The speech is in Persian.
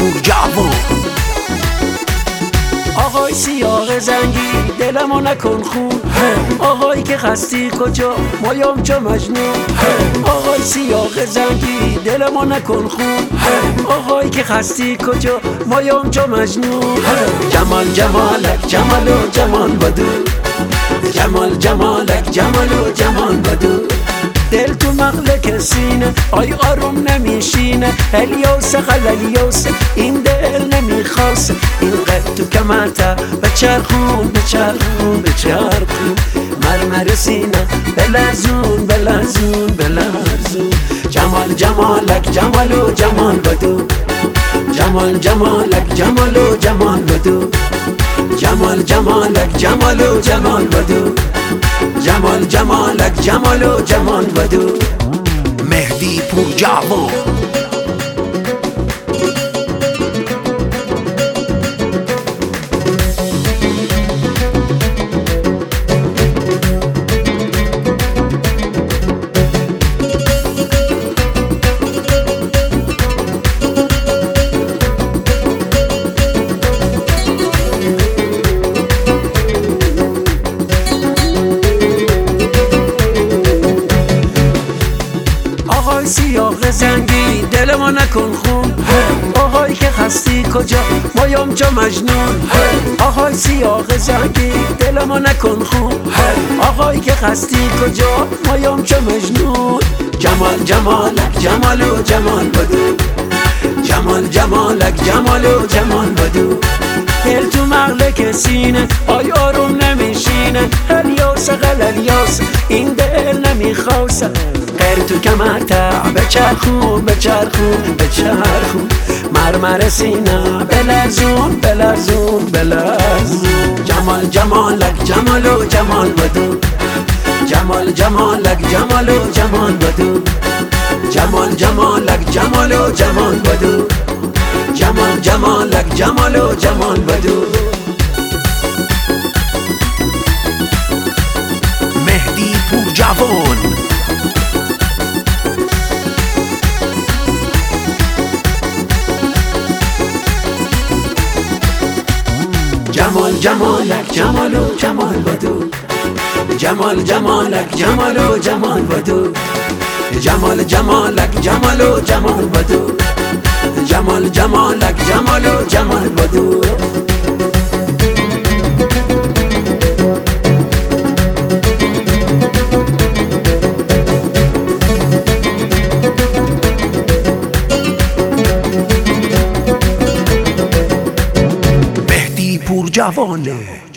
پور جوان. آقای سیاه زنگی دلمو نکن خون، آقایی که خستی کجا مایم چو مجنون. آقای سیاه زنگی دلمو نکن خون، آقایی که خستی کجا مایم چو مجنون. جمال جمالک جمال و جمال بدو، جمال جمالک جمال و جمال بدو. دل تو مغلق سینه آی آروم نمیشینه، الیوس خلالیوس این دل نمیخواست. این قد تو کمرتا بچرخون بچرخون بچرخون، مرمر سینه بلرزون بلرزون بلرزون. جمال جمالک جمال و جمال بدو، جمال جمالک جمال و جمال بدو. جمال جمالک جمال و جمال بدو، جمال جمالک جمال و جمال بدو. مهدی پور جوان. آقای سیاه زنگی دلمو نکن خون، آقایی که خستی کجا مایم چو مجنون. آقای سیاه زنگی دلمو نکن خون، آقایی که خستی کجا مایم چو مجنون. جمال جمالک جمال و جمال بدو، جمال جمالک جمال و جمال بدو. دل تو مغلق سینه آی آروم نمیشینه، الیوس غلالیوس این دل نمیخواست. غیر تو کمرتا بچرخون بچرخون بچرخون، مرمر سینه بلرزون بلرزون بلرزون. جمال جمالک جمال و جمال بدو، جمال جمالک جمال و جمال بدو. جمال جمالک جمال و جمال بدو، جمال جمالک جمال و جمال بدو. مهدی پور جوان. جمال جمالک جمال و جمال بدو، جمال جمالک جمال و جمال بدو. جمال جمالک جمال و جمال بدو، جمال جمالک جمال و جمال بدو. مهدی پور جوانه.